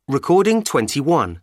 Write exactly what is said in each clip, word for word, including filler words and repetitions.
Recording twenty-one.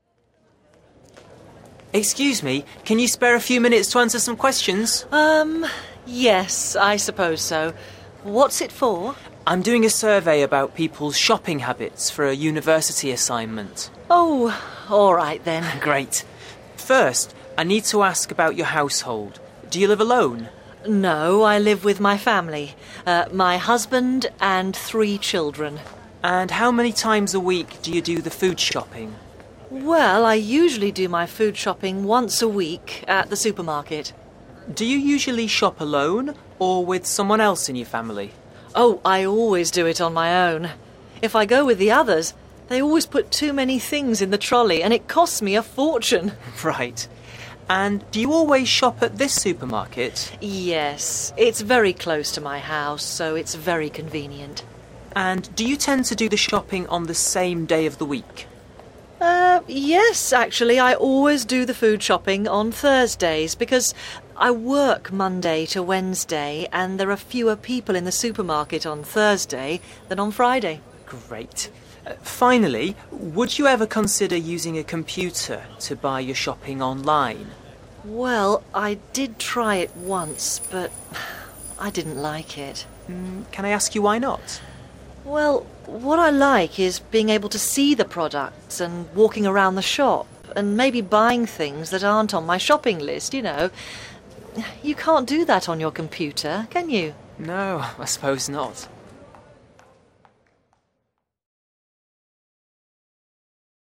Excuse me, can you spare a few minutes to answer some questions? Um, yes, I suppose so. What's it for? I'm doing a survey about people's shopping habits for a university assignment. Oh, all right then. Great. First, I need to ask about your household. Do you live alone? No, I live with my family. Uh, my husband and three children. And how many times a week do you do the food shopping? Well, I usually do my food shopping once a week at the supermarket. Do you usually shop alone or with someone else in your family? Oh, I always do it on my own. If I go with the others, they always put too many things in the trolley and it costs me a fortune. Right. And do you always shop at this supermarket? Yes, it's very close to my house, so it's very convenient. And do you tend to do the shopping on the same day of the week? Uh, yes, actually, I always do the food shopping on Thursdays because I work Monday to Wednesday and there are fewer people in the supermarket on Thursday than on Friday. Great. Uh, finally, would you ever consider using a computer to buy your shopping online? Well, I did try it once, but I didn't like it. Mm, can I ask you why not? Well, what I like is being able to see the products and walking around the shop and maybe buying things that aren't on my shopping list, you know. You can't do that on your computer, can you? No, I suppose not.